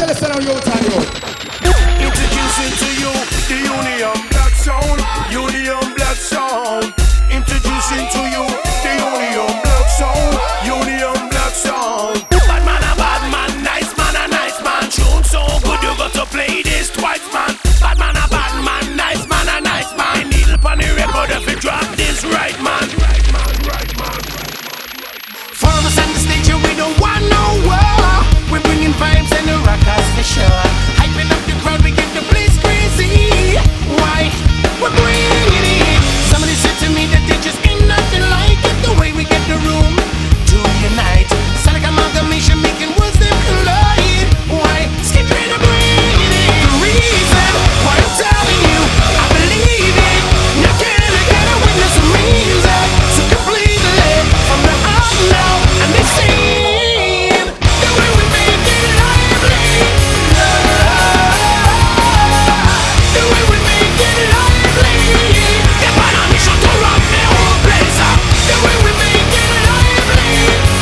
Tell us now, you time, yo. Introducing to you the Union Black Sound, Union Black Sound. Introducing to you the Union Black Sound, Union Black Sound. Bad man, nice man, a nice man. Tune so good you got to play this twice, man. Bad man, nice man, a nice man. Needle pan the record if you drop this right, man. Follow us on the stage here, we don't want no war. We're bringing vibes and the rockers for sure. Hyping up the crowd, we get the place crazy. Why? We're bringing it. Somebody said to me that they just ain't nothing like it. The way we get the room to unite. Sound like amalgamation, making words that collide. Why? Skip ready to bring it in. The reason why I'm telling you, I believe it. Now can I get a witness who means it? So completely from the heart now, and they sing the way we make it lively. The way we make it lively. Get by on me, shut to rock the whole place up. The way we make it lively.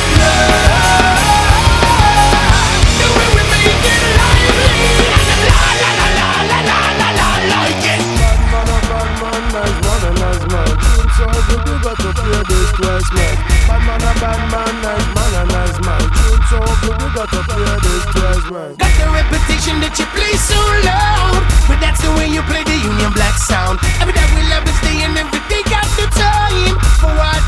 The way we make it lively. La la la la la la la la like it. Bad man, nice man, a nice man. Tune so good you got to play this twice, man. Bad man, nice man, a nice man. Tune so good you got to play this twice, man. Got the reputation that you play so loud, but that's the way you play the Union Black Sound. Every day we love it, stay and every day got the time. For why